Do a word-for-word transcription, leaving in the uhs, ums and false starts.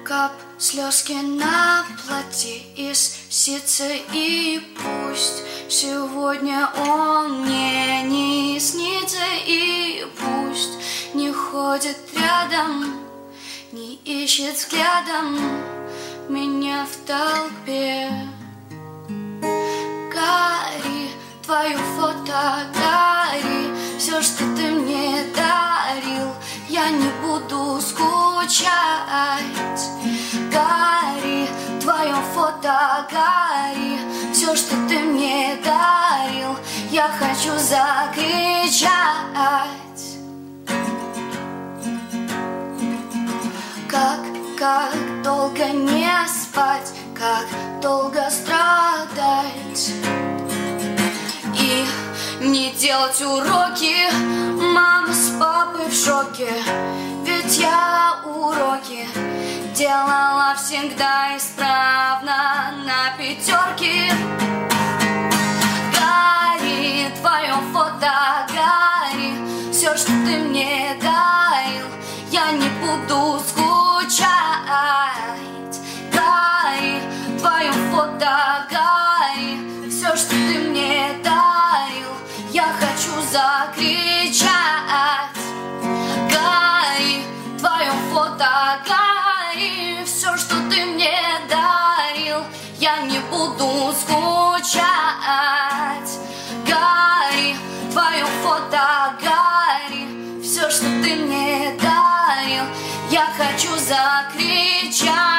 Кап слезки на платье из ситца, и пусть сегодня он мне не снится, и пусть не ходит рядом, не ищет взглядом меня в толпе. Гори твою фото, гори все, что ты мне дарил, я не буду скучать. Гори твое фото, гори все, что ты мне дарил, я хочу закричать. Как, как долго не спать, как долго страдать и не делать уроки. Мама с папой в шоке, ведь я уроки делала всегда исправно на пятерки. Гори твое фото, гори все, что ты мне дарил, я не буду скучать. Гори твое фото, гори все, что ты мне дарил, я хочу закричать. Гори твое фото, гори все, что ты мне дарил, я не буду скучать. Гори твое фото, гори все, что ты мне дарил, я хочу закричать.